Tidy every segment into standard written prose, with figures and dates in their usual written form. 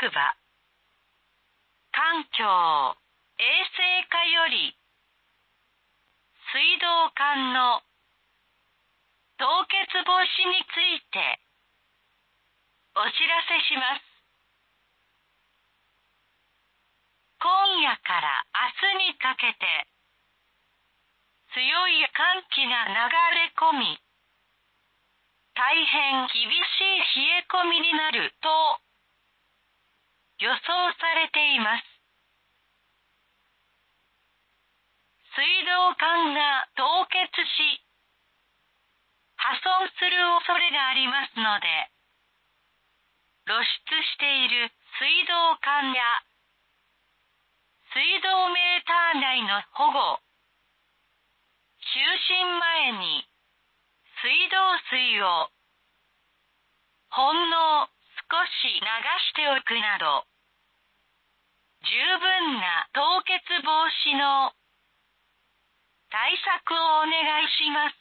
役場環境衛生課より水道管の凍結防止についてお知らせします。今夜から明日にかけて強い寒気が流れ込み、大変厳しい冷え込みになると予想されています。水道管が凍結し、破損する恐れがありますので、露出している水道管や水道メーター内の保護、就寝前に水道水をほんの少し流しておくなど、十分な凍結防止の対策をお願いします。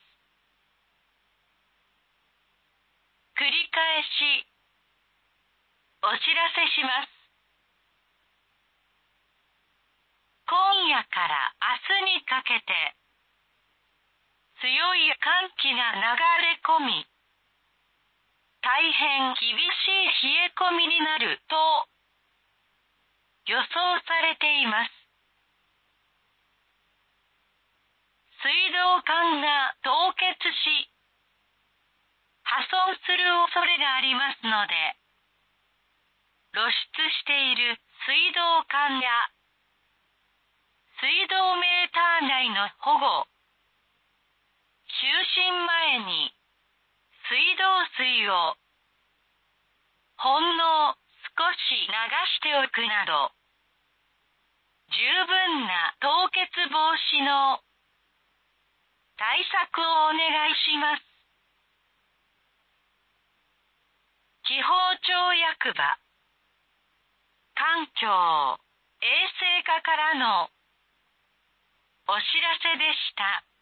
繰り返しお知らせします。今夜から明日にかけて強い寒気が流れ込み、大変厳しい冷え込みになると予想されています。水道管が凍結し、破損する恐れがありますので、露出している水道管や水道メーター内の保護、就寝前に水道水をほんの少し流しておくなど、十分な凍結防止の対策をお願いします。地方庁役場環境衛生課からのお知らせでした。